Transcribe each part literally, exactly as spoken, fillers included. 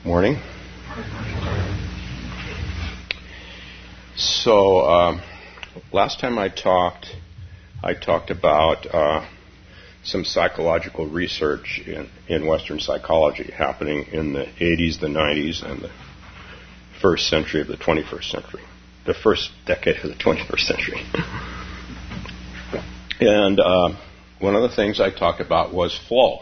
Morning. So, uh, last time I talked, I talked about uh, some psychological research in, in Western psychology happening in the eighties, the nineties, and the first century of the twenty-first century, the first decade of the twenty-first century. And uh, one of the things I talked about was flow.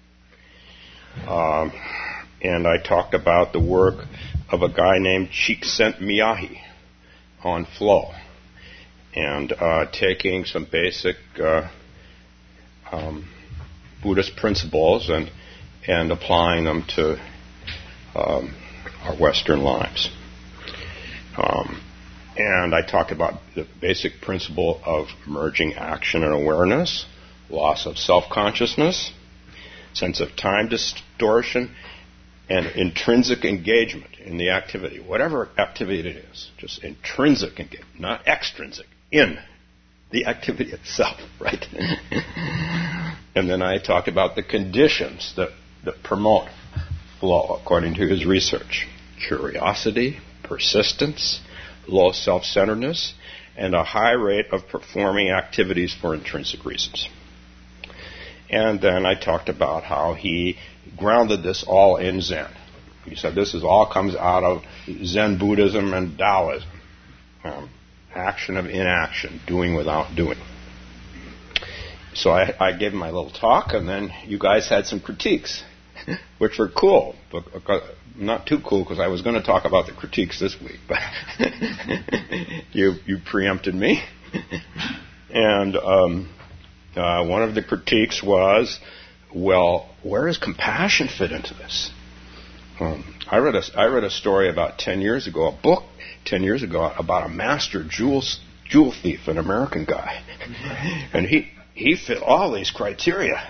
Um, and I talked about the work of a guy named Csikszentmihalyi on flow, and uh, taking some basic uh, um, Buddhist principles and and applying them to um, our Western lives. Um, and I talked about the basic principle of merging action and awareness, loss of self-consciousness, sense of time distortion, and intrinsic engagement in the activity, whatever activity it is, just intrinsic engagement, not extrinsic, in the activity itself, right? And then I talked about the conditions that, that promote flow according to his research: curiosity, persistence, low self-centeredness, and a high rate of performing activities for intrinsic reasons. And then I talked about how he grounded this all in Zen. He said this is all comes out of Zen Buddhism and Taoism. Um, action of inaction, doing without doing. So I, I gave him my little talk, and then you guys had some critiques, which were cool. But not too cool, because I was going to talk about the critiques this week, but you you preempted me. And um, uh, one of the critiques was, well, where does compassion fit into this? Um, I read a I read a story about ten years ago, a book ten years ago about a master jewel jewel thief, an American guy, and he he fit all these criteria.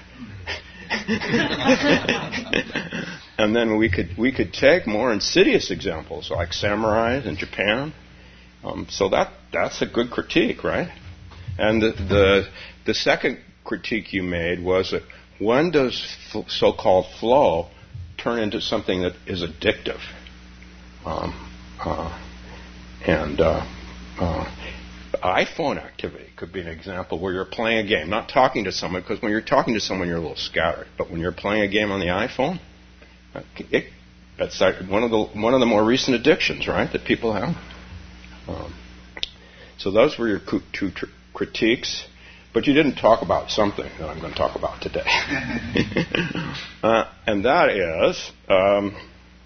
And then we could we could take more insidious examples like samurais in Japan. Um, so that that's a good critique, right? And the, the the second critique you made was that when does f- so-called flow turn into something that is addictive? Um, uh, and uh, uh, iPhone activity could be an example where you're playing a game, not talking to someone, because when you're talking to someone you're a little scattered. But when you're playing a game on the iPhone, it, that's one of the one of the more recent addictions, right, that people have. Um, so those were your two tr- critiques. But you didn't talk about something that I'm going to talk about today. uh, and that is um,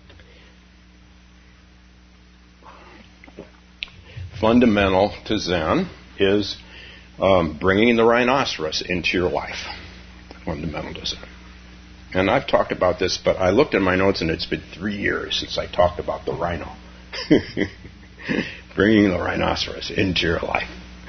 fundamental to Zen is um, bringing the rhinoceros into your life. Fundamental to Zen. And I've talked about this, but I looked at my notes and it's been three years since I talked about the rhino. Bringing the rhinoceros into your life.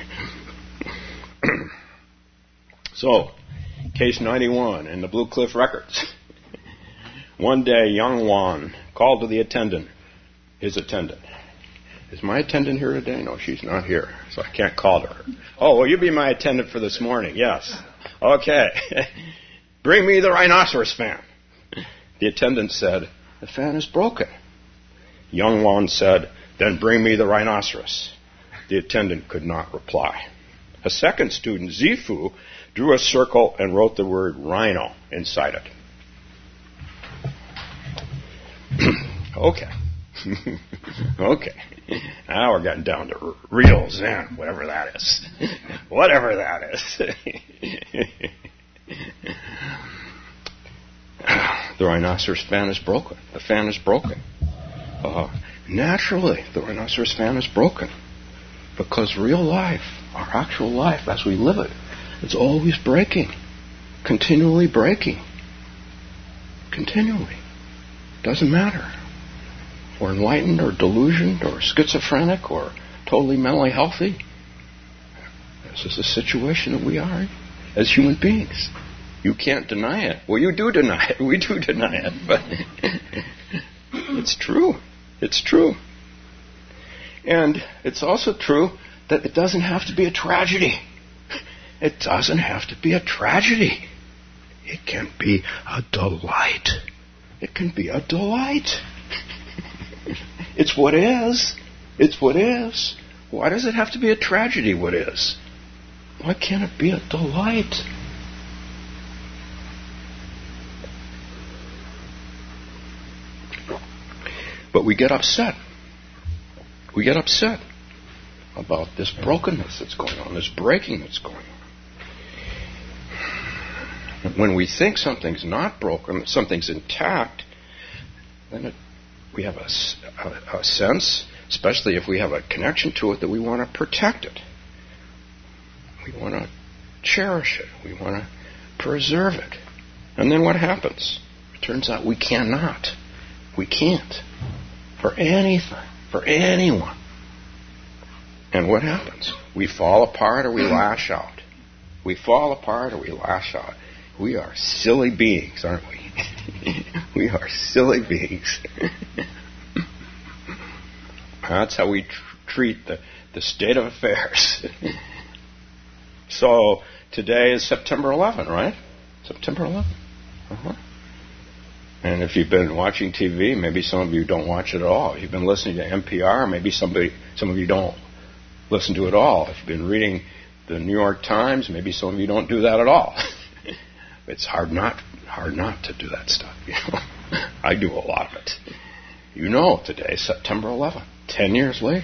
So, case ninety-one in the Blue Cliff Records. One day, young Juan called to the attendant, his attendant. Is my attendant here today? No, she's not here, so I can't call to her. Oh, will you be my attendant for this morning? Yes. Okay. Bring me the rhinoceros fan. The attendant said, the fan is broken. Young Juan said, then bring me the rhinoceros. The attendant could not reply. A second student, Zifu, drew a circle and wrote the word rhino inside it. Okay. Okay. Now we're getting down to r- real Zen, whatever that is. Whatever that is. The rhinoceros fan is broken. The fan is broken. Uh, naturally, the rhinoceros fan is broken. Because real life, our actual life as we live it, it's always breaking. Continually breaking. Continually. Doesn't matter. We're enlightened or delusioned or schizophrenic or totally mentally healthy. This is the situation that we are as human beings. You can't deny it. Well, you do deny it. We do deny it. But it's true. It's true. And it's also true that it doesn't have to be a tragedy. It doesn't have to be a tragedy. It can be a delight. It can be a delight. It's what is. It's what is. Why does it have to be a tragedy, what is? Why can't it be a delight? But we get upset. We get upset about this brokenness that's going on, this breaking that's going on. When we think something's not broken, something's intact, then it, we have a, a, a sense, especially if we have a connection to it, that we want to protect it. We want to cherish it. We want to preserve it. And then what happens? It turns out we cannot. We can't. For anything. For anyone. And what happens? We fall apart or we lash out. We fall apart or we lash out. We are silly beings, aren't we? We are silly beings. That's how we tr- treat the, the state of affairs. So, today is September eleventh, right? September eleventh. Uh-huh. And if you've been watching T V, maybe some of you don't watch it at all. If you've been listening to N P R, maybe somebody, some of you don't listen to it at all. If you've been reading the New York Times, maybe some of you don't do that at all. It's hard not hard not to do that stuff. You know? I do a lot of it. You know, today is September eleventh, ten years later.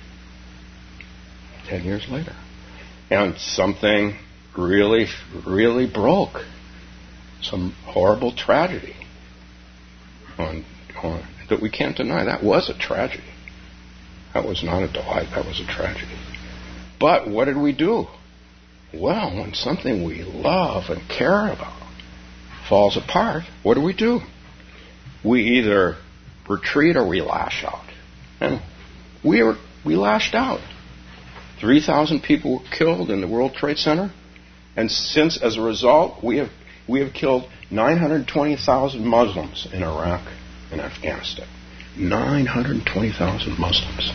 Ten years later. And something really, really broke. Some horrible tragedy. On, on, that we can't deny. That was a tragedy. That was not a delight. That was a tragedy. But what did we do? Well, when something we love and care about falls apart, what do we do? We either retreat or we lash out. And we were, we lashed out. three thousand people were killed in the World Trade Center. And since, as a result, we have we have killed nine hundred twenty thousand Muslims in Iraq and Afghanistan. nine hundred twenty thousand Muslims.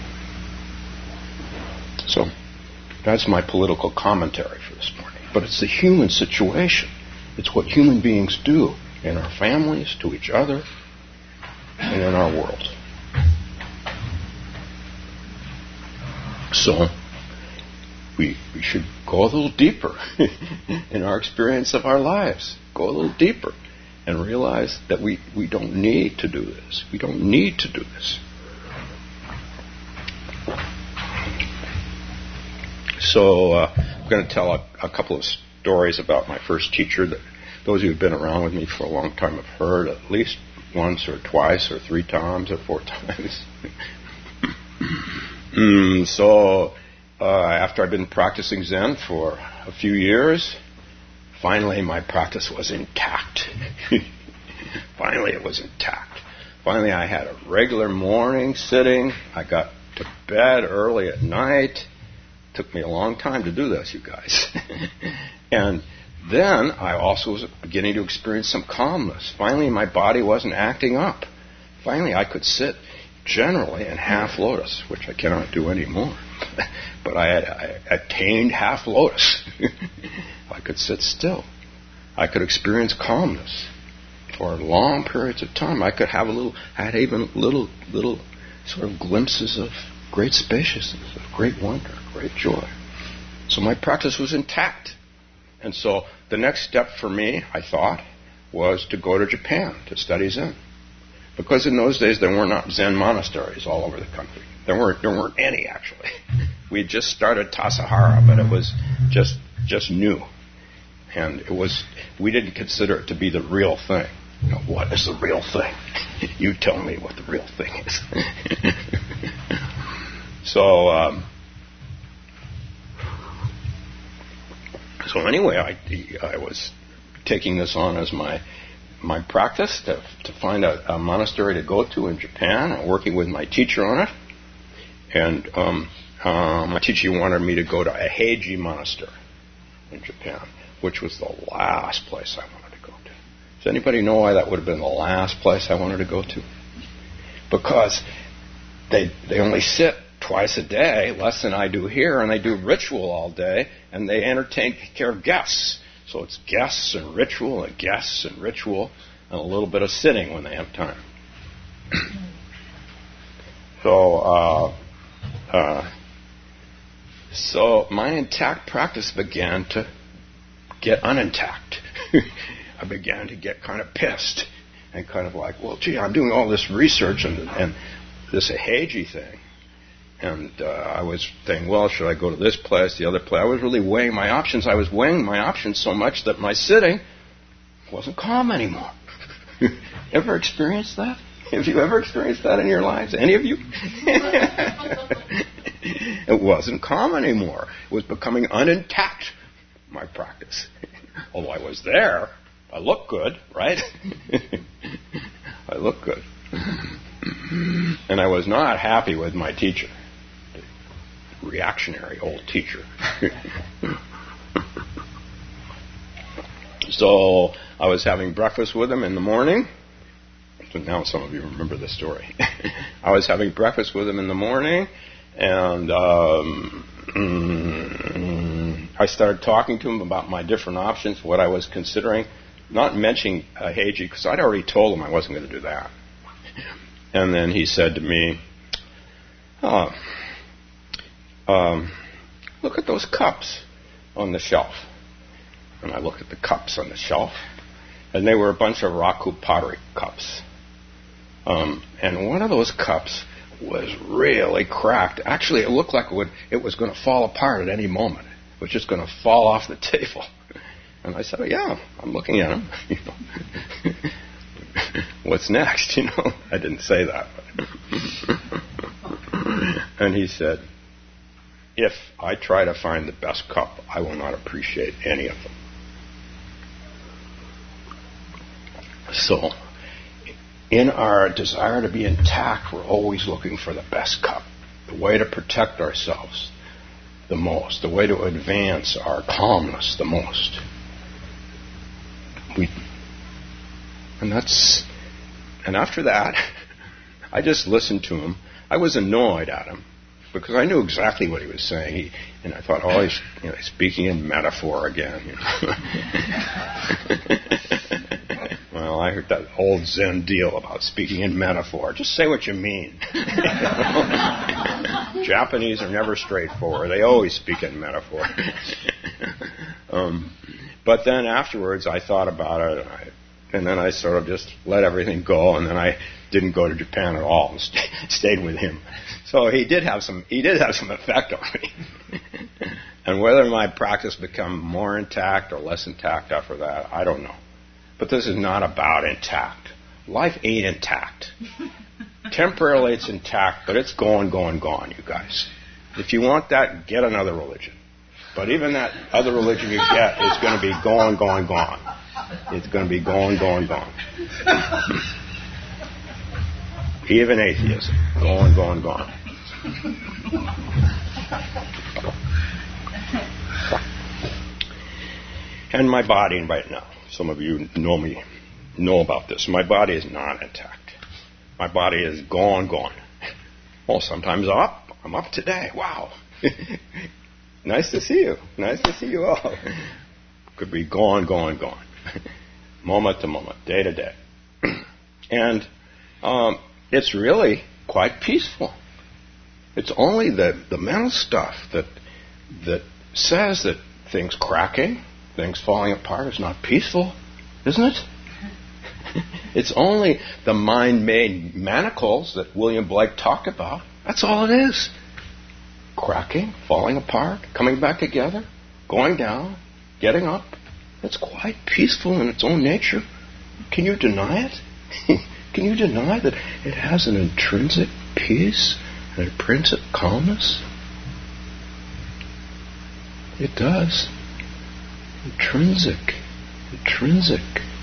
So, that's my political commentary for this morning. But it's the human situation. It's what human beings do in our families, to each other, and in our world. So, we, we should go a little deeper in our experience of our lives. Go a little deeper and realize that we, we don't need to do this. We don't need to do this. So uh, I'm going to tell a, a couple of stories about my first teacher that those of you who have been around with me for a long time have heard at least once or twice or three times or four times. mm, so uh, after I've been practicing Zen for a few years, finally my practice was intact. Finally it was intact. Finally I had a regular morning sitting. I got to bed early at night. Took me a long time to do this, you guys. And then I also was beginning to experience some calmness. Finally, my body wasn't acting up. Finally, I could sit generally in half lotus, which I cannot do anymore. But I had I attained half lotus. I could sit still. I could experience calmness for long periods of time. I could have a little, I had even little, little sort of glimpses of great spaciousness, of great wonder, great joy. So my practice was intact. And so the next step for me, I thought, was to go to Japan to study Zen. Because in those days there were not Zen monasteries all over the country. There weren't there weren't any, actually. We had just started Tassajara, but it was just just new. And it was we didn't consider it to be the real thing. You know, what is the real thing? You tell me what the real thing is. So, um, so anyway, I, I was taking this on as my my practice to to find a, a monastery to go to in Japan, and working with my teacher on it. And um, uh, my teacher wanted me to go to a Heiji monastery in Japan, which was the last place I wanted to go to. Does anybody know why that would have been the last place I wanted to go to? Because they they only sit twice a day, less than I do here, and they do ritual all day, and they entertain, take care of guests. So it's guests and ritual and guests and ritual and a little bit of sitting when they have time. So, uh, uh, so my intact practice began to get unintact. I began to get kind of pissed and kind of like, well, gee, I'm doing all this research and, and this Heiji thing. And uh, I was thinking, well, should I go to this place, the other place? I was really weighing my options. I was weighing my options so much that my sitting wasn't calm anymore. Ever experienced that? Have you ever experienced that in your lives? Any of you? It wasn't calm anymore. It was becoming unintact, my practice. Although I was there, I looked good, right? I looked good. And I was not happy with my teacher, the reactionary old teacher. So I was having breakfast with him in the morning. So now some of you remember the story. I was having breakfast with him in the morning, and um, mm, I started talking to him about my different options, what I was considering, not mentioning uh, Heiji, because I'd already told him I wasn't going to do that. And then he said to me, oh, um, look at those cups on the shelf. And I looked at the cups on the shelf, and they were a bunch of raku pottery cups. Um, and one of those cups was really cracked. Actually, it looked like it, would, it was going to fall apart at any moment. It was just going to fall off the table. And I said, oh, yeah, I'm looking at him. You know, what's next? You know, I didn't say that. And he said, if I try to find the best cup, I will not appreciate any of them. So, in our desire to be intact, we're always looking for the best cup, the way to protect ourselves the most, the way to advance our calmness the most. We, and that's, and after that, I just listened to him. I was annoyed at him because I knew exactly what he was saying. He, and I thought, oh, he's you know, speaking in metaphor again. You know? Well, I heard that old Zen deal about speaking in metaphor. Just say what you mean. Japanese are never straightforward. They always speak in metaphor. um, but then afterwards, I thought about it, and, I, and then I sort of just let everything go, and then I didn't go to Japan at all and st- stayed with him. So he did have some. He did have some effect on me. And whether my practice became more intact or less intact after that, I don't know. But this is not about intact. Life ain't intact. Temporarily it's intact, but it's going, going, gone, you guys. If you want that, get another religion. But even that other religion you get is going to be going, going, gone. It's going to be going, going, gone. Even atheism, going, going, gone. And my body right now. Some of you know me, know about this. My body is not intact. My body is gone, gone. Well, sometimes up. I'm up today. Wow. Nice to see you. Nice to see you all. Could be gone, gone, gone. Moment to moment, day to day. And um, it's really quite peaceful. It's only the, the mental stuff that that says that things cracking, things falling apart is not peaceful, isn't it? It's only the mind-made manacles that William Blake talked about. That's all it is. Cracking, falling apart, coming back together, going down, getting up. It's quite peaceful in its own nature. Can you deny it? Can you deny that it has an intrinsic peace, an intrinsic calmness? It does. Intrinsic. Intrinsic.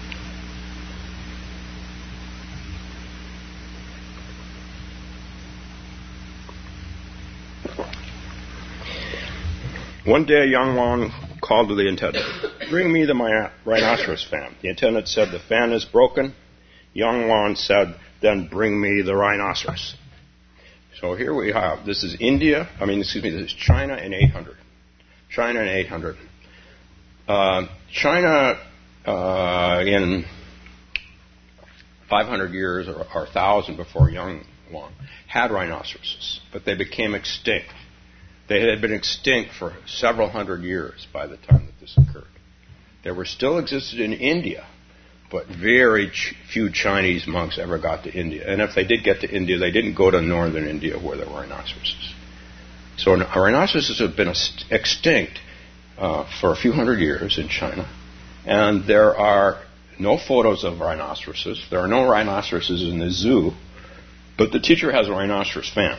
One day, Yang Wan called to the attendant, "Bring me the my rhinoceros fan." The attendant said, "The fan is broken." Yang Wan said, "Then bring me the rhinoceros." So here we have, this is India, I mean, excuse me, this is China in eight hundred. China in eight hundred. Uh, China uh, in five hundred years or, or one thousand before Yang long, had rhinoceroses, but they became extinct. They had been extinct for several hundred years by the time that this occurred. They were still existed in India, but very ch- few Chinese monks ever got to India. And if they did get to India, they didn't go to northern India where there were rhinoceroses. So rhinoceroses have been extinct uh, for a few hundred years in China, and there are no photos of rhinoceroses. There are no rhinoceroses in the zoo, but the teacher has a rhinoceros fan,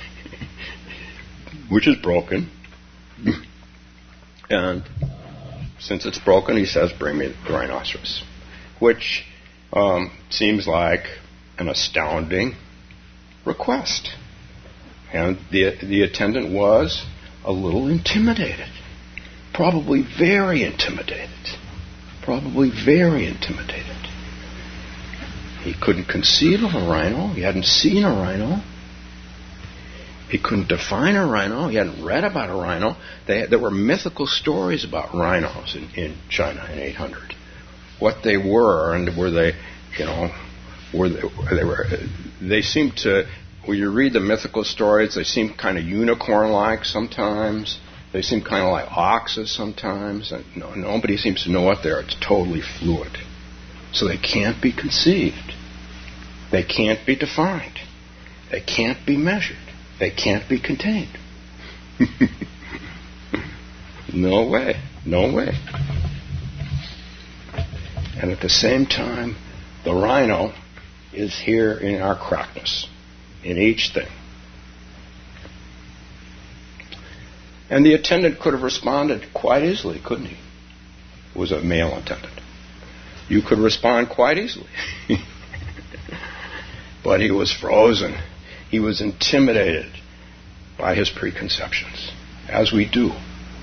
which is broken. And since it's broken, he says, bring me the rhinoceros, which um, seems like an astounding request. And the, the attendant was a little intimidated, probably very intimidated. Probably very intimidated. He couldn't conceive of a rhino. He hadn't seen a rhino. He couldn't define a rhino. He hadn't read about a rhino. They, there were mythical stories about rhinos in, in China in eight hundred. What they were, and were they, you know, were they, they were, they seemed to, when you read the mythical stories, they seem kind of unicorn-like sometimes. They seem kind of like oxes sometimes. And no, nobody seems to know what they are. It's totally fluid. So they can't be conceived. They can't be defined. They can't be measured. They can't be contained. No way. No way. And at the same time, the rhino is here in our crackness, in each thing. And the attendant could have responded quite easily, couldn't he? It was a male attendant. You could respond quite easily. But he was frozen. He was intimidated by his preconceptions, as we do.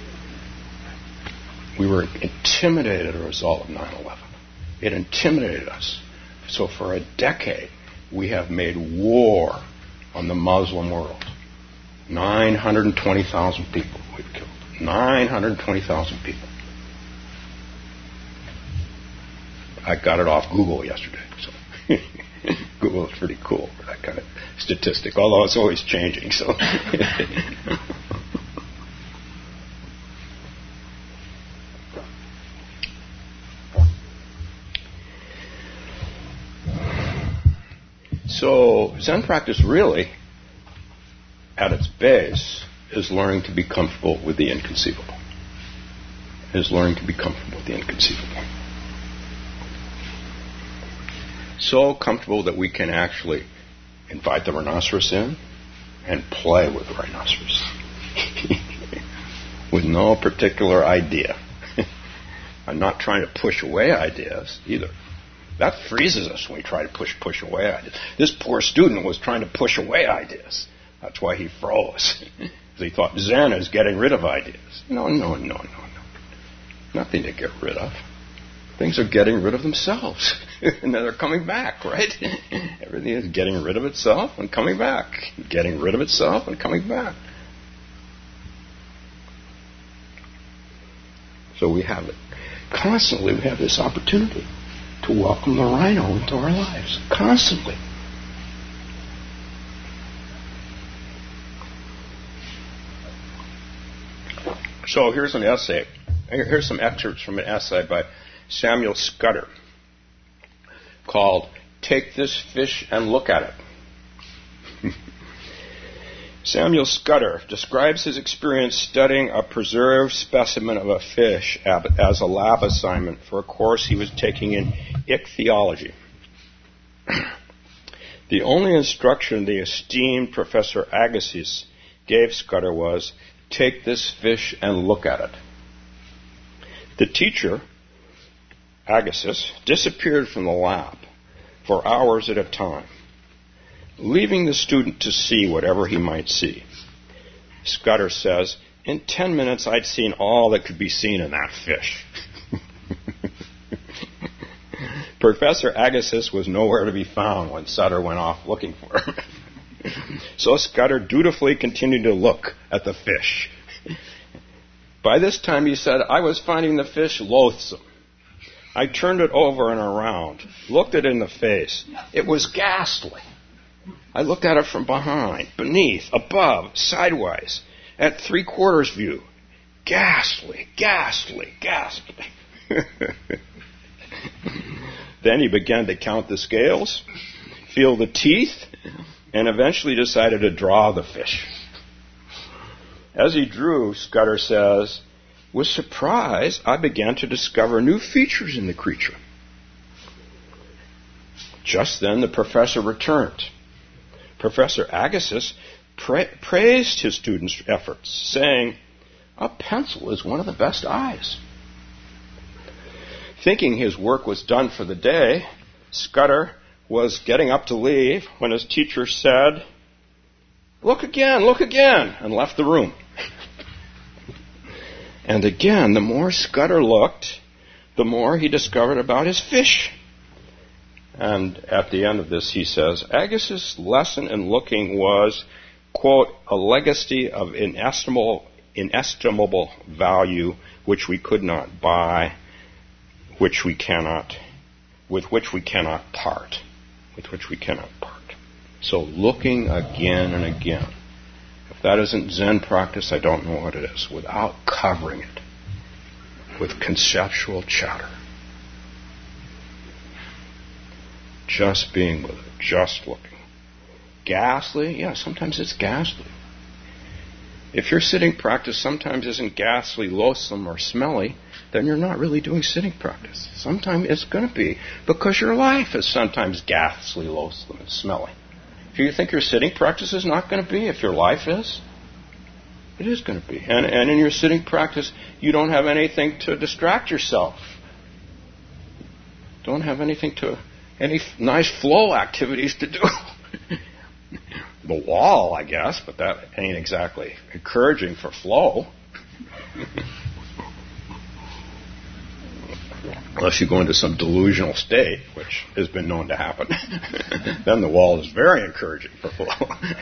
We were intimidated as a result of nine eleven. It intimidated us. So for a decade, we have made war on the Muslim world. nine hundred twenty thousand people we've killed. nine hundred twenty thousand people. I got it off Google yesterday. So Google is pretty cool for that kind of statistic, although it's always changing. So, so Zen practice really, at its base, is learning to be comfortable with the inconceivable. Is learning to be comfortable with the inconceivable. So comfortable that we can actually invite the rhinoceros in and play with the rhinoceros with no particular idea. I'm not trying to push away ideas either. That freezes us when we try to push push away ideas. This poor student was trying to push away ideas. That's why he froze. He thought Zen is getting rid of ideas. No, no, no, no, no. Nothing to get rid of. Things are getting rid of themselves. And then they're coming back, right? Everything is getting rid of itself and coming back. Getting rid of itself and coming back. So we have it. Constantly we have this opportunity to welcome the rhino into our lives. Constantly. So here's an essay. Here's some excerpts from an essay by Samuel Scudder called Take This Fish and Look at It. Samuel Scudder describes his experience studying a preserved specimen of a fish as a lab assignment for a course he was taking in ichthyology. The only instruction the esteemed Professor Agassiz gave Scudder was, take this fish and look at it. The teacher, Agassiz, disappeared from the lab for hours at a time, leaving the student to see whatever he might see. Scudder says, in ten minutes I'd seen all that could be seen in that fish. Professor Agassiz was nowhere to be found when Scudder went off looking for him. So Scudder dutifully continued to look at the fish. By this time, he said, I was finding the fish loathsome. I turned it over and around, looked it in the face. It was ghastly. I looked at it from behind, beneath, above, sideways, at three-quarters view. Ghastly, ghastly, ghastly. Then he began to count the scales, feel the teeth, and eventually decided to draw the fish. As he drew, Scudder says, with surprise, I began to discover new features in the creature. Just then the professor returned. Professor Agassiz pra- praised his student's efforts, saying, a pencil is one of the best eyes. Thinking his work was done for the day, Scudder was getting up to leave when his teacher said, look again, look again, and left the room. And again, the more Scudder looked, the more he discovered about his fish. And at the end of this, he says, Agassiz's lesson in looking was, quote, a legacy of inestimable, inestimable value which we could not buy, which we cannot, with which we cannot part, with which we cannot part. So looking again and again. If that isn't Zen practice, I don't know what it is, without covering it with conceptual chatter. Just being with it, just looking. Ghastly? Yeah, sometimes it's ghastly. If your sitting practice sometimes isn't ghastly, loathsome, or smelly, then you're not really doing sitting practice. Sometimes it's going to be, because your life is sometimes ghastly, loathsome, and smelly. Do you think your sitting practice is not going to be? If your life is, it is going to be. And, and in your sitting practice, you don't have anything to distract yourself. Don't have anything to, any f- nice flow activities to do. The wall, I guess, but that ain't exactly encouraging for flow. Unless you go into some delusional state, which has been known to happen. Then the wall is very encouraging for flow.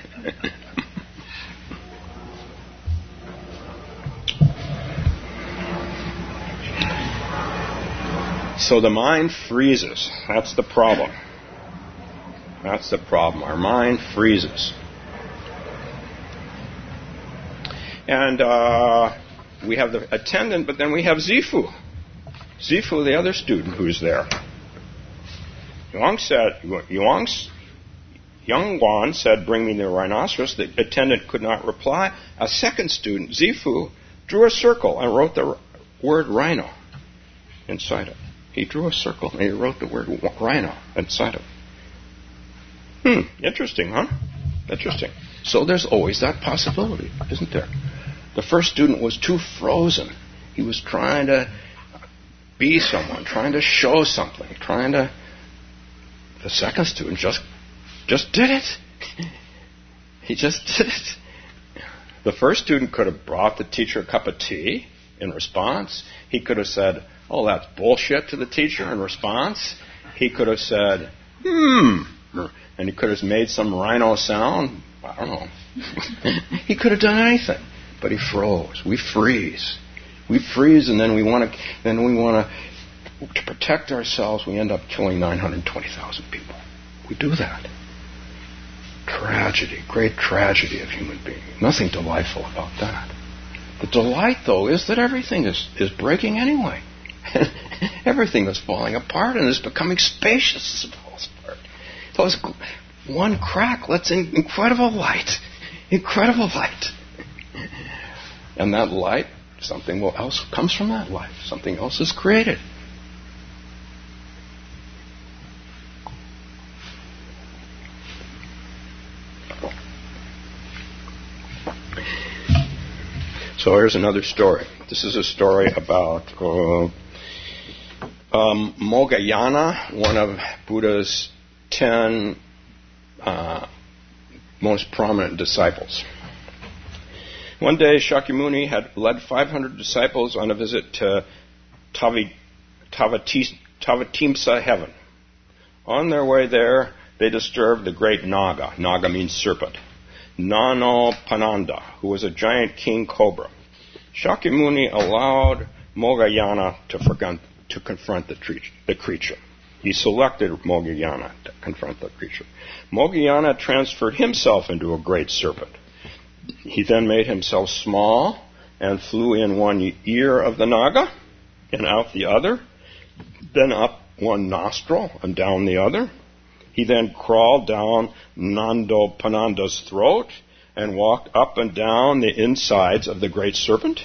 So the mind freezes. That's the problem. That's the problem. Our mind freezes. And uh, we have the attendant, but then we have Zifu. Zifu, the other student who's there. Yuang said, Yuang's, Young Wan said, bring me the rhinoceros. The attendant could not reply. A second student, Zifu, drew a circle and wrote the word rhino inside it. He drew a circle and he wrote the word rhino inside it. Hmm, interesting, huh? Interesting. So there's always that possibility, isn't there? The first student was too frozen. He was trying to be someone, trying to show something, trying to... The second student just just did it. He just did it. The first student could have brought the teacher a cup of tea in response. He could have said, oh, that's bullshit to the teacher in response. He could have said, hmm, and he could have made some rhino sound. I don't know. He could have done anything, but he froze. We freeze. We freeze, and then we want to. Then we want to to protect ourselves. We end up killing nine hundred twenty thousand people. We do that. Tragedy, great tragedy of human being. Nothing delightful about that. The delight, though, is that everything is, is breaking anyway. Everything is falling apart and is becoming spacious as it falls apart. Those one crack lets in incredible light, incredible light, and that light. Something else comes from that life. Something else is created. So here's another story. This is a story about uh, um, Moggallana, one of Buddha's ten uh, most prominent disciples. One day, Shakyamuni had led five hundred disciples on a visit to Tavi, Tavati, Tavatimsa heaven. On their way there, they disturbed the great Naga. Naga means serpent. Nanopananda, who was a giant king cobra. Shakyamuni allowed Moggallana to, forgun, to confront the, tre- the creature. He selected Moggallana to confront the creature. Moggallana transferred himself into a great serpent. He then made himself small and flew in one ear of the Naga and out the other, then up one nostril and down the other. He then crawled down Nando Pananda's throat and walked up and down the insides of the great serpent.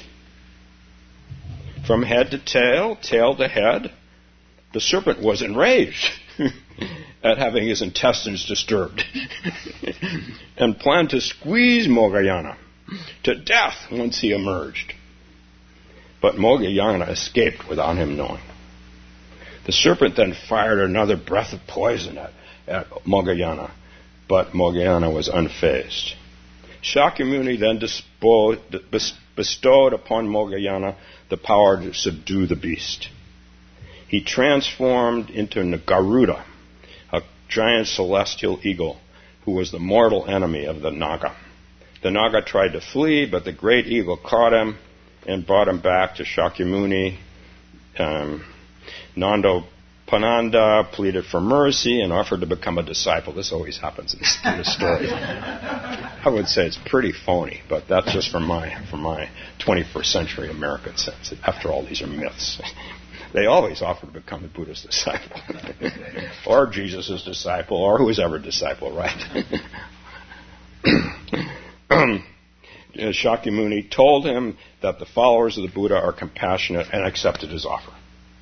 From head to tail, tail to head, the serpent was enraged at having his intestines disturbed and planned to squeeze Moggallana to death once he emerged. But Moggallana escaped without him knowing. The serpent then fired another breath of poison at, at Moggallana, but Moggallana was unfazed. Shakyamuni then dispo- bestowed upon Moggallana the power to subdue the beast. He transformed into Garuda, a giant celestial eagle who was the mortal enemy of the Naga. The Naga tried to flee, but the great eagle caught him and brought him back to Shakyamuni. Um, Nando Pananda pleaded for mercy and offered to become a disciple. This always happens in this, in this story. I would say it's pretty phony, but that's just from my from my twenty-first century American sense. After all, these are myths. They always offer to become the Buddha's disciple, or Jesus' disciple, or whoever's disciple, right? Shakyamuni told him that the followers of the Buddha are compassionate and accepted his offer.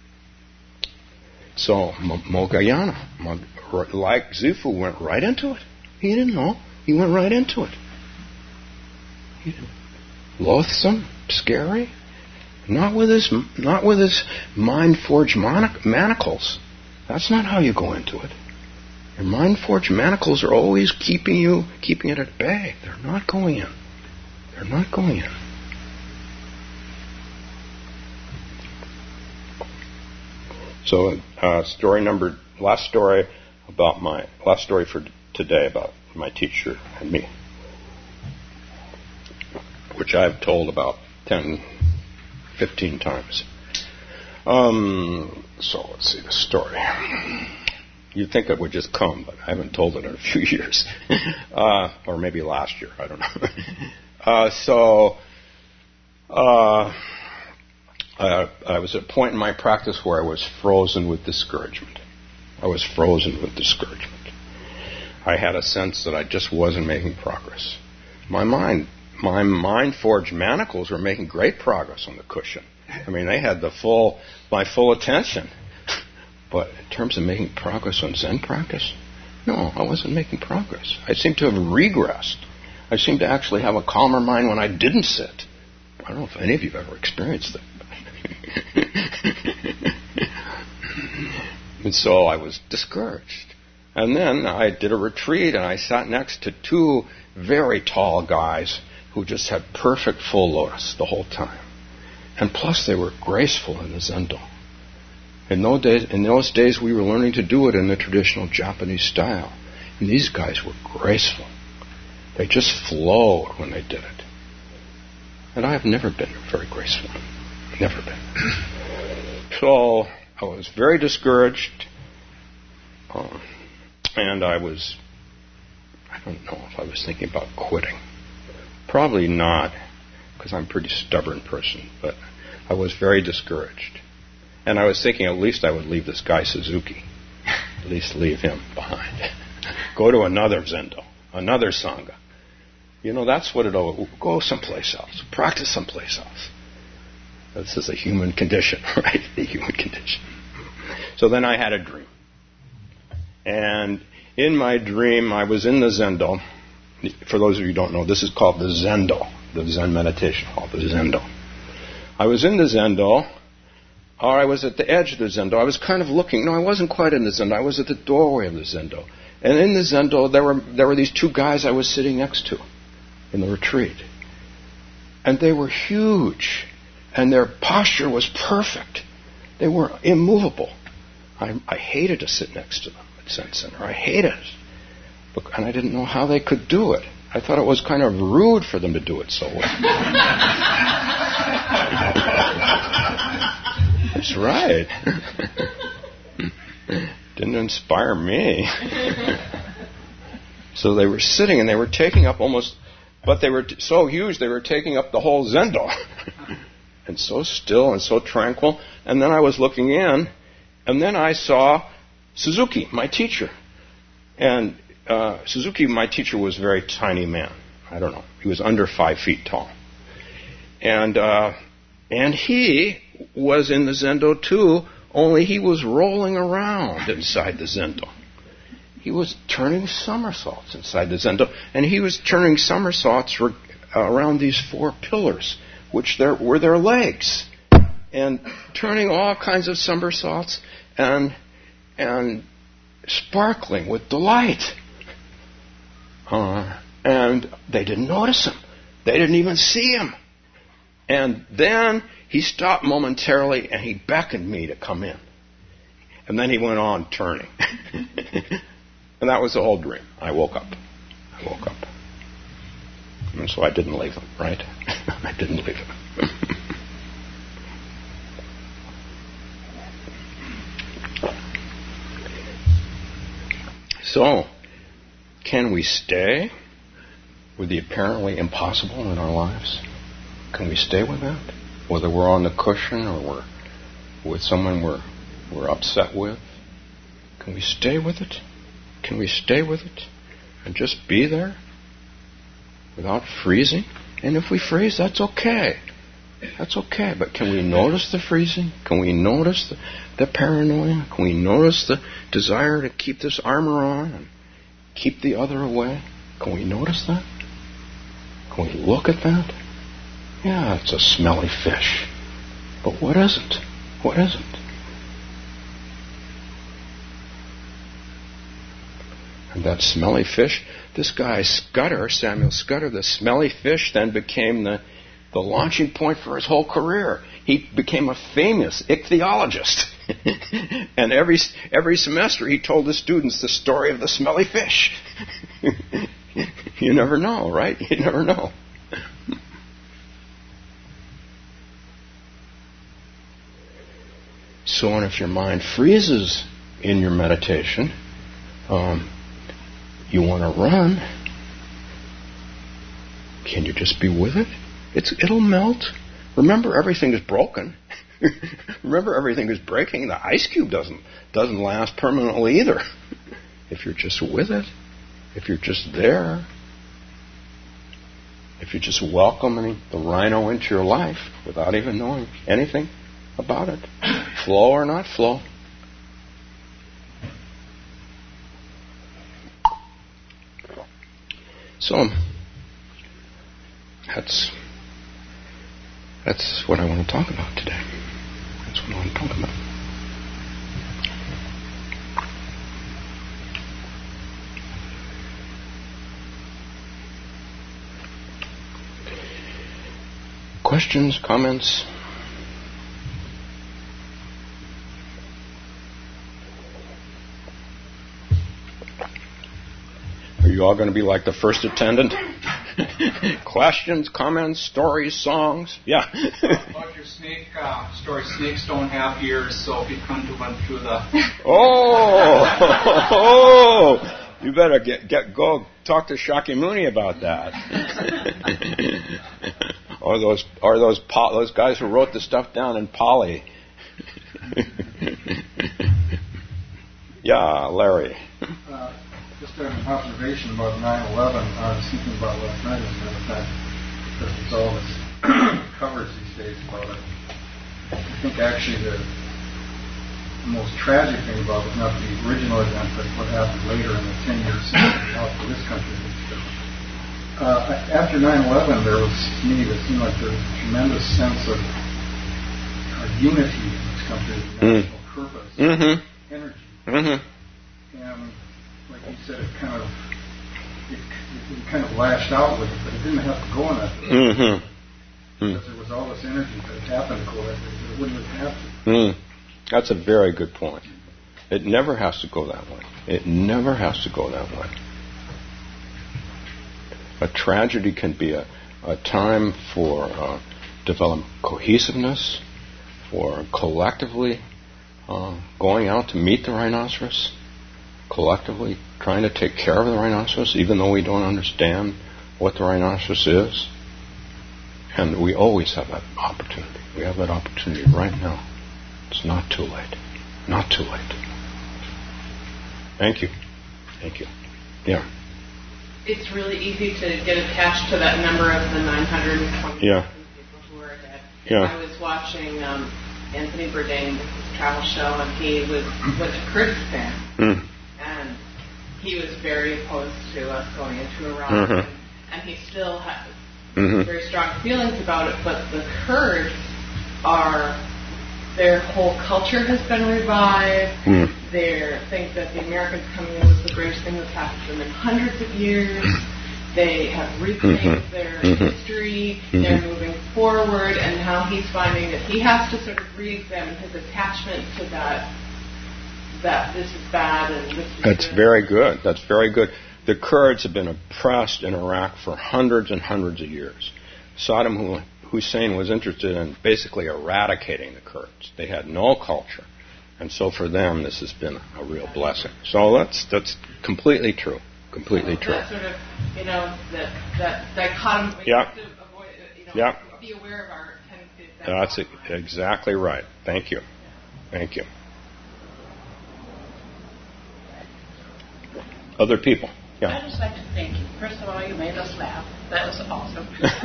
So Moggallana, like Xufu, went right into it. He didn't know. He went right into it. He didn't. Loathsome, scary. Not with his, not with his mind-forged manacles. That's not how you go into it. Your mind-forged manacles are always keeping you, keeping it at bay. They're not going in. They're not going in. So, uh, story number, last story about my, last story for today about my teacher and me, which I've told about ten, fifteen times. Um, so let's see the story. You'd think it would just come, but I haven't told it in a few years. uh, or maybe last year, I don't know. uh, so, uh, I, I was at a point in my practice where I was frozen with discouragement. I was frozen with discouragement. I had a sense that I just wasn't making progress. My mind, my mind-forged manacles were making great progress on the cushion. I mean, they had the full, my full attention. But in terms of making progress on Zen practice, no, I wasn't making progress. I seemed to have regressed. I seemed to actually have a calmer mind when I didn't sit. I don't know if any of you have ever experienced that. And so I was discouraged. And then I did a retreat and I sat next to two very tall guys who just had perfect full lotus the whole time. And plus they were graceful in the Zendo. In those days, in those days we were learning to do it in the traditional Japanese style. And these guys were graceful. They just flowed when they did it. And I have never been very graceful. Never been. So I was very discouraged. Um, and I was, I don't know if I was thinking about quitting. Probably not, because I'm a pretty stubborn person. But I was very discouraged. And I was thinking at least I would leave this guy Suzuki. At least leave him behind. Go to another Zendo, another Sangha. You know, that's what it'll go someplace else. Practice someplace else. This is a human condition, right? The human condition. So then I had a dream. And in my dream, I was in the Zendo. For those of you who don't know, this is called the Zendo, the Zen meditation hall, the Zendo. I was in the Zendo, or I was at the edge of the Zendo. I was kind of looking. No, I wasn't quite in the Zendo. I was at the doorway of the Zendo. And in the Zendo, there were there were these two guys I was sitting next to in the retreat. And they were huge. And their posture was perfect. They were immovable. I, I hated to sit next to them at Zen Center. I hated it. And I didn't know how they could do it. I thought it was kind of rude for them to do it so well. That's right. Didn't inspire me. So they were sitting and they were taking up almost, but they were t- so huge they were taking up the whole zendo. And so still and so tranquil. And then I was looking in, and then I saw Suzuki, my teacher. And uh, Suzuki, my teacher, was a very tiny man. I don't know. He was under five feet tall. And uh, and he was in the zendo too, only he was rolling around inside the zendo. He was turning somersaults inside the zendo, and he was turning somersaults re- around these four pillars, which there were their legs, and turning all kinds of somersaults and and sparkling with delight. Uh, and they didn't notice him. They didn't even see him. And then he stopped momentarily and he beckoned me to come in. And then he went on turning. And that was the whole dream. I woke up. I woke up. And so I didn't leave him, right? I didn't leave him. So, can we stay with the apparently impossible in our lives? Can we stay with that? Whether we're on the cushion or we're with someone we're we're upset with, can we stay with it? Can we stay with it and just be there without freezing? And if we freeze, that's okay. That's okay. But can we notice the freezing? Can we notice the, the paranoia? Can we notice the desire to keep this armor on and keep the other away? Can we notice that? Can we look at that? Yeah, it's a smelly fish. But what isn't? What isn't? And that smelly fish, this guy Scudder, Samuel Scudder, the smelly fish then became the, the launching point for his whole career. He became a famous ichthyologist. And every every semester he told the students the story of the smelly fish. You never know, right? You never know. So, and if your mind freezes in your meditation, um, you want to run, can you just be with it? It's, it'll melt. Remember, everything is broken. Remember, everything is breaking. The ice cube doesn't doesn't last permanently either. If you're just with it, if you're just there, if you're just welcoming the rhino into your life without even knowing anything about it, flow or not flow. So that's that's what I want to talk about today. That's what I want to talk about. Questions, comments? Are you all going to be like the first attendant? Questions, comments, stories, songs? Yeah. About your snake uh, story, snakes don't have ears, so if you come to one through the... Oh! Oh! You better get, get go talk to Shakyamuni about that. Or those or those those guys who wrote the stuff down in Pali. Yeah, Larry. Uh, just an observation about nine eleven. I was thinking about last night, as a matter of fact, because there's all this covers these days about it. I think actually the most tragic thing about it was not the original event, but what happened later in the ten years out for this country. Uh, after nine eleven, there was, to me, it seemed like there was a tremendous sense of uh, unity in this country, national mm. purpose, mm-hmm. energy. Mm-hmm. And like you said, it kind of it, it kind of lashed out with it, but it didn't have to go in that direction. Mm-hmm. Because there was all this energy that happened to go that way, it wouldn't have had to. Mm. That's a very good point. It never has to go that way. It never has to go that way. A tragedy can be a, a time for uh, developing cohesiveness, for collectively uh, going out to meet the rhinoceros, collectively trying to take care of the rhinoceros, even though we don't understand what the rhinoceros is. And we always have that opportunity. We have that opportunity right now. It's not too late. Not too late. Thank you. Thank you. Yeah. It's really easy to get attached to that number of the nine hundred twenty yeah. people who are dead. Yeah. I was watching um, Anthony Bourdain with his travel show, and he was went to Kurdistan, mm. and he was very opposed to us going into Iraq, mm-hmm. and, and he still has mm-hmm. very strong feelings about it. But the Kurds are, their whole culture has been revived. Mm. They think that the Americans coming in was the greatest thing that's happened to them in hundreds of years. They have reclaimed mm-hmm. their mm-hmm. history. Mm-hmm. They're moving forward, and now he's finding that he has to sort of re-examine his attachment to that. That this is bad and this is That's good. very good. That's very good. The Kurds have been oppressed in Iraq for hundreds and hundreds of years. Saddam Hussein was interested in basically eradicating the Kurds. They had no culture. And so for them, this has been a real blessing. So that's that's completely true. Completely so true. That sort of, you know, that, that dichotomy. We Yeah. have to avoid, you know, Yeah. be aware of our tendencies. That's it, exactly right. Thank you. Thank you. Other people. Yeah. I'd just like to thank you. First of all, you made us laugh. That was awesome.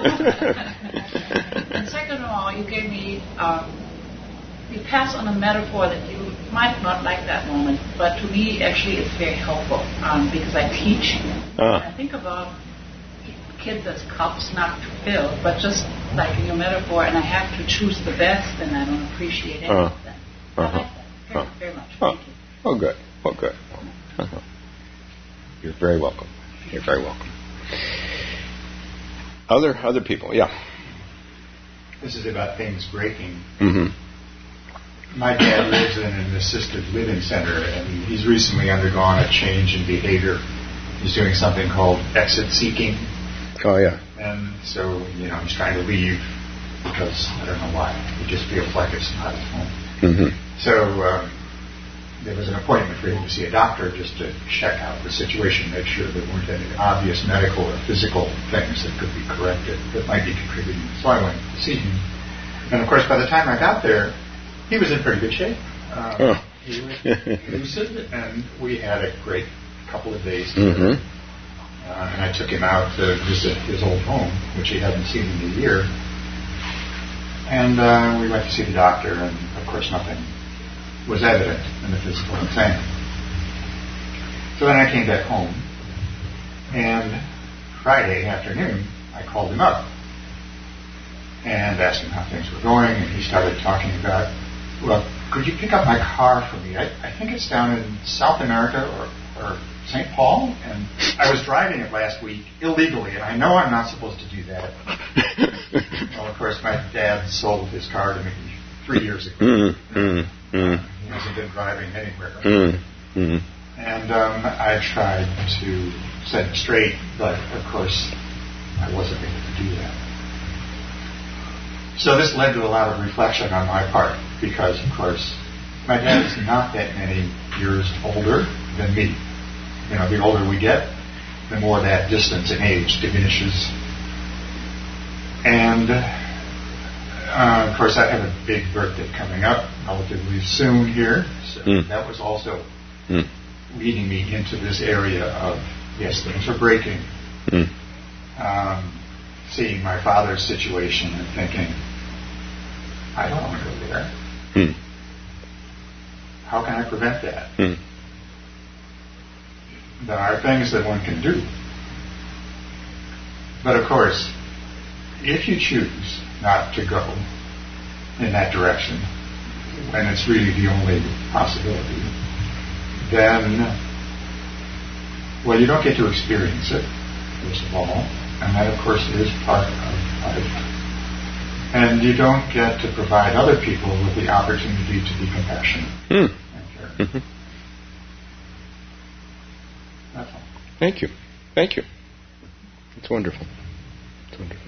And second of all, you gave me, um, you passed on a metaphor that you might not like that moment, but to me, actually, it's very helpful um, because I teach. Uh. I think about kids as cups, not to fill, but just like in your metaphor, and I have to choose the best, and I don't appreciate any Uh. of that. Uh-huh. I like that very, Uh. very much. Oh. Thank you. Oh, good. Oh, good. Uh-huh. You're very welcome. You're very welcome. Other other people, yeah. This is about things breaking. Mm-hmm. My dad lives in an assisted living center, and he's recently undergone a change in behavior. He's doing something called exit seeking. Oh, yeah. And so, you know, he's trying to leave because, I don't know why, he just feels like it's not his home. Mm-hmm. So um, there was an appointment for him to see a doctor just to check out the situation, make sure there weren't any obvious medical or physical things that could be corrected that might be contributing. So I went to see him. And, of course, by the time I got there, he was in pretty good shape. Um, oh. He was lucid, and we had a great couple of days Mm-hmm. together. Uh, and I took him out to visit his old home, which he hadn't seen in a year. And uh, we went to see the doctor, and, of course, nothing was evident in the physical exam. So then I came back home, and Friday afternoon, I called him up and asked him how things were going, and he started talking about, well, could you pick up my car for me? I, I think it's down in South America or, or Saint Paul, and I was driving it last week illegally, and I know I'm not supposed to do that. Well, of course, my dad sold his car to me three years ago. Mm, mm, mm. He hasn't been driving anywhere. Mm, mm. And um, I tried to set it straight, but of course, I wasn't able to do that. So this led to a lot of reflection on my part, because, of course, my dad is not that many years older than me. You know, the older we get, the more that distance in age diminishes. And, uh, of course, I have a big birthday coming up relatively soon here, so mm. that was also mm. leading me into this area of, yes, things are breaking. Mm. Um, seeing my father's situation and thinking, I don't want to go there. Mm. How can I prevent that? Mm. There are things that one can do. But of course, if you choose not to go in that direction, and it's really the only possibility, then, well, you don't get to experience it, first of all, and that, of course, is part of life. And you don't get to provide other people with the opportunity to be compassionate mm. and care. Mm-hmm. That's all. Thank you. Thank you. It's wonderful. It's wonderful.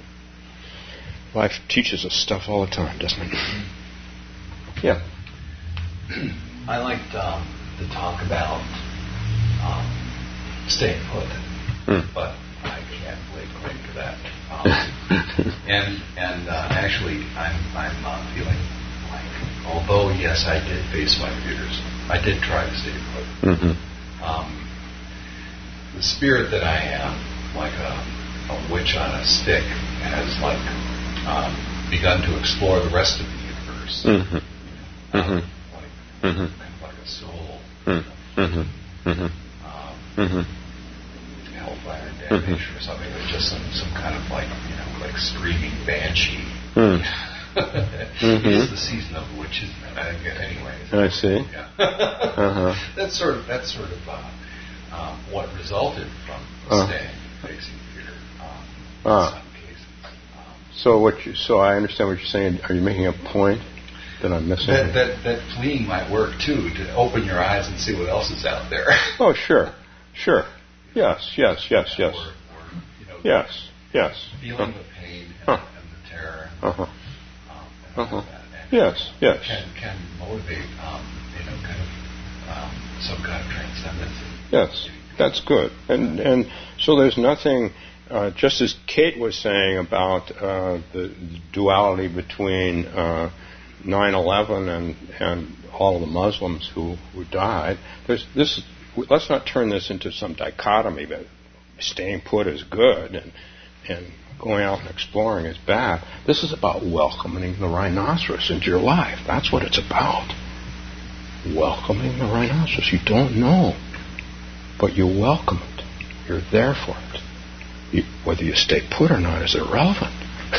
Life teaches us stuff all the time, doesn't it? Yeah. I liked um, the talk about um, staying put, mm. but I can't lay claim to that. Um, and and uh, actually, I'm I'm uh, feeling like, although yes, I did face my fears, I did try to stay put. Mm-hmm. Um, the spirit that I am, like a, a witch on a stick, has like um, begun to explore the rest of the universe. Mm-hmm. Um, mm-hmm. Like, mm-hmm. kind of like a soul. Mm-hmm. Mm-hmm. Um, mm-hmm. Hellfire and damnation mm-hmm. or something, but just some, some kind of like, you know, like screaming banshee. Mm. mm-hmm. It is the season of witches, anyways. I see. Yeah. uh-huh. That's sort of that's sort of uh, um, what resulted from uh. staying facing fear um, in uh. some cases. Um, so what? You, so I understand what you're saying. Are you making a point that I'm missing? That, that that fleeing might work too, to open your eyes and see what else is out there. Oh, sure, sure. Yes, yes, yes, yes. Or, or, you know, yes, yes. Feeling uh. the pain and, huh. and the terror. Uh-huh. Um, and uh-huh. that. And yes, yes. Can can motivate, um, you know, kind of um, some kind of transcendence. Yes, that's good. And and so there's nothing. Uh, just as Kate was saying about uh, the duality between uh, nine eleven and and all of the Muslims who, who died. There's this. Let's not turn this into some dichotomy that staying put is good and and going out and exploring is bad. This is about welcoming the rhinoceros into your life. That's what it's about. Welcoming the rhinoceros. You don't know, but you welcome it. You're there for it. You, whether you stay put or not is irrelevant.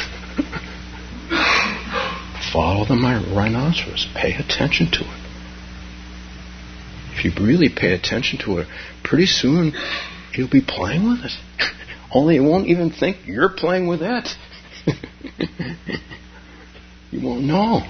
Follow the rhinoceros. Pay attention to it. If you really pay attention to it, pretty soon you'll be playing with it. Only you won't even think you're playing with it. You won't know.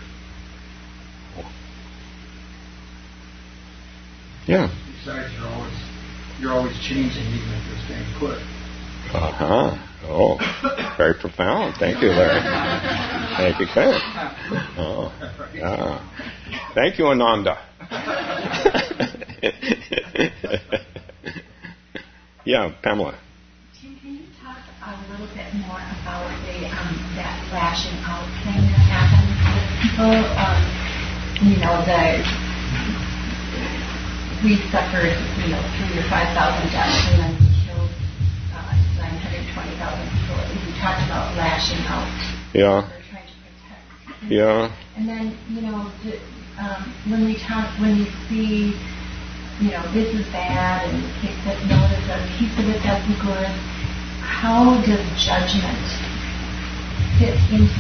Yeah. Besides, you're always you're always changing, even if you're staying put. Uh huh. Oh, very profound. Thank you, Larry. Thank you, Ken. Oh, yeah. Thank you, Ananda. Yeah, Pamela. Jim, can you talk a little bit more about the um, that lashing out thing that happens with people? Um, you know, the we suffered, you know, three or five thousand deaths, and then we killed uh, nine hundred twenty thousand people. We talked about lashing out. Yeah. We're trying to protect. Yeah. And then, you know, the, um, when we talk, when we see, you know, this is bad, and piece of it, no, there's a piece of it that's good. How does judgment fit into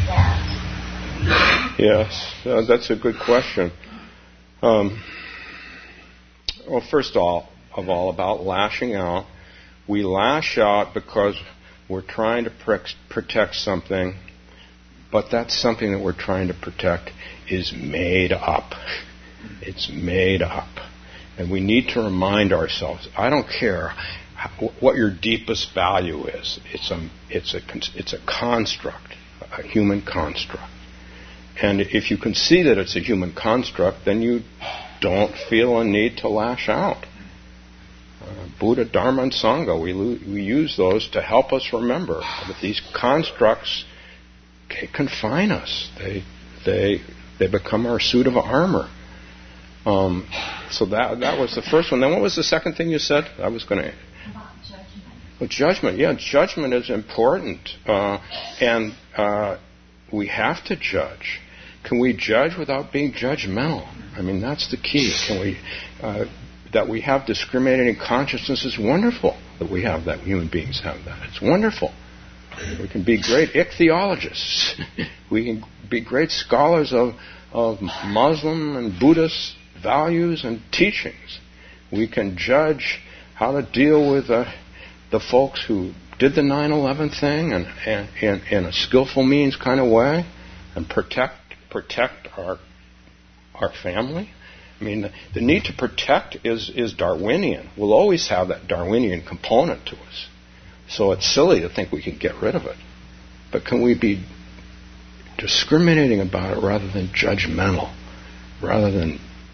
that? Yes, uh, that's a good question. Um, well, first of all, of all, about lashing out, we lash out because we're trying to pre- protect something, but that's something that we're trying to protect is made up. It's made up. And we need to remind ourselves, I don't care how, what your deepest value is. It's a, it's a, it's a construct, a human construct. And if you can see that it's a human construct, then you don't feel a need to lash out. Uh, Buddha, Dharma, and Sangha, we, we use those to help us remember that these constructs confine us. They, they, they become our suit of armor. Um, so that that was the first one. Then what was the second thing you said? I was going to... About judgment. Well, judgment. Yeah, judgment is important. Uh, and uh, we have to judge. Can we judge without being judgmental? I mean, that's the key. Can we... Uh, that we have discriminating consciousness is wonderful. That we have that. Human beings have that. It's wonderful. We can be great ichthyologists. We can be great scholars of, of Muslim and Buddhist values and teachings. We can judge how to deal with uh, the folks who did the nine eleven thing and, and, and in a skillful means kind of way and protect protect our our family. I mean, the, the need to protect is, is Darwinian. We'll always have that Darwinian component to us. So it's silly to think we can get rid of it. But can we be discriminating about it rather than judgmental, rather than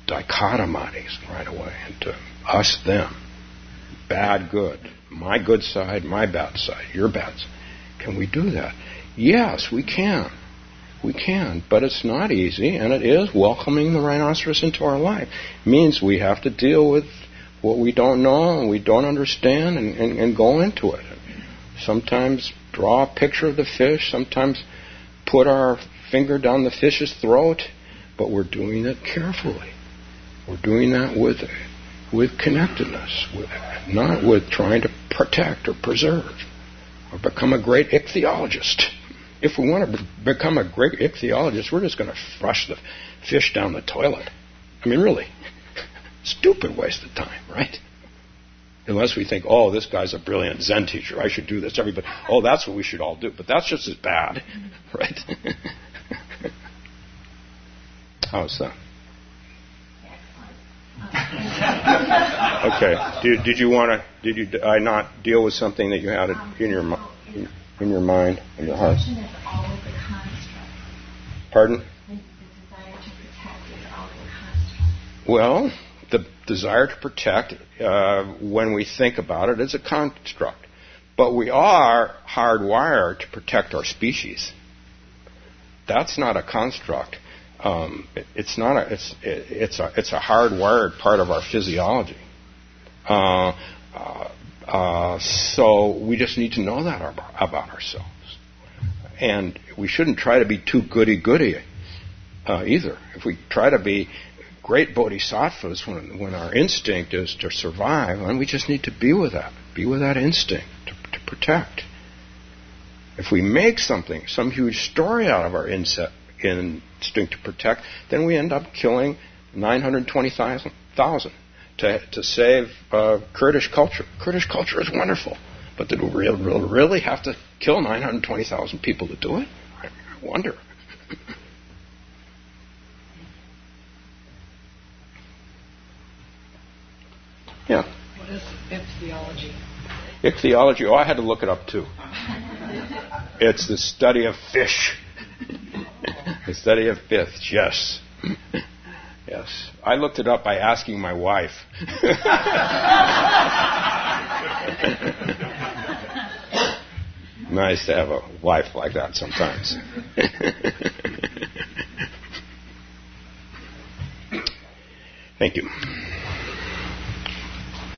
dichotomizing right away into us, them, bad, good, my good side, my bad side, your bad side. Can we do that? Yes, we can. We can, but it's not easy, and it is welcoming the rhinoceros into our life. It means we have to deal with what we don't know and we don't understand and, and, and go into it. Sometimes draw a picture of the fish, sometimes put our finger down the fish's throat, but we're doing it carefully. We're doing that with with connectedness, with, not with trying to protect or preserve or become a great ichthyologist. If we want to be- become a great ichthyologist, we're just going to flush the fish down the toilet. I mean, really, stupid waste of time, right? Unless we think, oh, this guy's a brilliant Zen teacher, I should do this. Everybody, oh, that's what we should all do. But that's just as bad, right? How's that? Okay. Did, did you want to? Did you? Did I not deal with something that you had in your in, in your mind, in your heart? Protection is always a construct. Pardon? The desire to protect is always a construct. Well, the desire to protect, uh, when we think about it, is a construct. But we are hardwired to protect our species. That's not a construct. Um, it, it's not a. It's it, it's a. It's a hardwired part of our physiology. Uh, uh, uh, so we just need to know that about, about ourselves, and we shouldn't try to be too goody-goody uh, either. If we try to be great bodhisattvas when when our instinct is to survive, and we just need to be with that, be with that instinct to, to protect. If we make something, some huge story out of our instinct instinct to protect, then we end up killing nine hundred twenty thousand to to save uh, Kurdish culture. Kurdish culture is wonderful, but did we really, really have to kill nine hundred twenty thousand people to do it? I wonder. Yeah. What is ichthyology? Ichthyology, oh, I had to look it up too. It's the study of fish. The study of fish, yes. Yes. I looked it up by asking my wife. Nice to have a wife like that sometimes. Thank you.